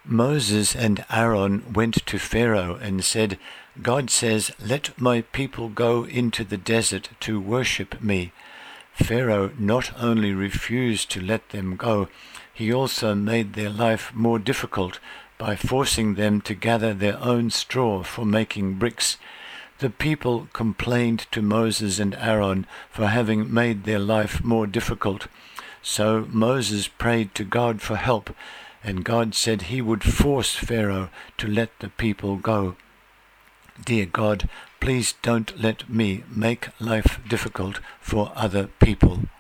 Moses and Aaron went to Pharaoh and said, "God says, 'Let my people go into the desert to worship me.'" Pharaoh not only refused to let them go, he also made their life more difficult by forcing them to gather their own straw for making bricks. The people complained to Moses and Aaron for having made their life more difficult. So Moses prayed to God for help, and God said he would force Pharaoh to let the people go. Dear God, please don't let me make life difficult for other people.